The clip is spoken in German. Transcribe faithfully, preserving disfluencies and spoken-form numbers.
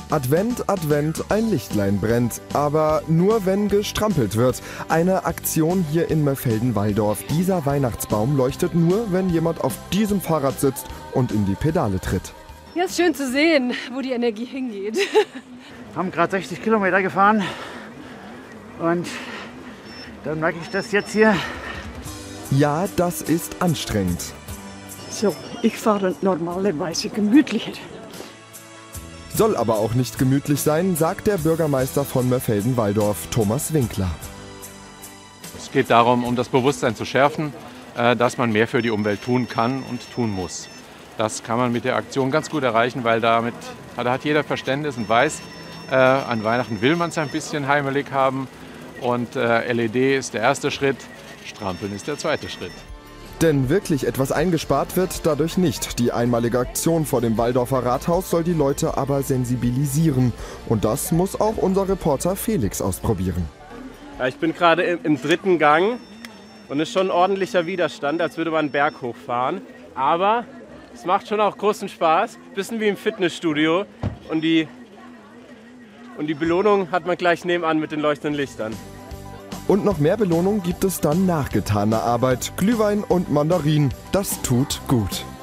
Advent, Advent, ein Lichtlein brennt. Aber nur wenn gestrampelt wird. Eine Aktion hier in Mörfelden-Walldorf. Dieser Weihnachtsbaum leuchtet nur, wenn jemand auf diesem Fahrrad sitzt und in die Pedale tritt. Ja, ist schön zu sehen, wo die Energie hingeht. Wir haben gerade sechzig Kilometer gefahren und dann merke ich das jetzt hier. Ja, das ist anstrengend. So, ich fahre normalerweise gemütlicher. Soll aber auch nicht gemütlich sein, sagt der Bürgermeister von Mörfelden-Walldorf, Thomas Winkler. Es geht darum, um das Bewusstsein zu schärfen, dass man mehr für die Umwelt tun kann und tun muss. Das kann man mit der Aktion ganz gut erreichen, weil damit da hat jeder Verständnis und weiß, äh, an Weihnachten will man es ein bisschen heimelig haben. Und äh, L E D ist der erste Schritt, Strampeln ist der zweite Schritt. Denn wirklich etwas eingespart wird dadurch nicht. Die einmalige Aktion vor dem Walldorfer Rathaus soll die Leute aber sensibilisieren. Und das muss auch unser Reporter Felix ausprobieren. Ja, ich bin gerade im, im dritten Gang und es ist schon ein ordentlicher Widerstand, als würde man einen Berg hochfahren. Aber es macht schon auch großen Spaß, bisschen wie im Fitnessstudio. Und die, und die Belohnung hat man gleich nebenan mit den leuchtenden Lichtern. Und noch mehr Belohnung gibt es dann nach getaner Arbeit. Glühwein und Mandarin, das tut gut.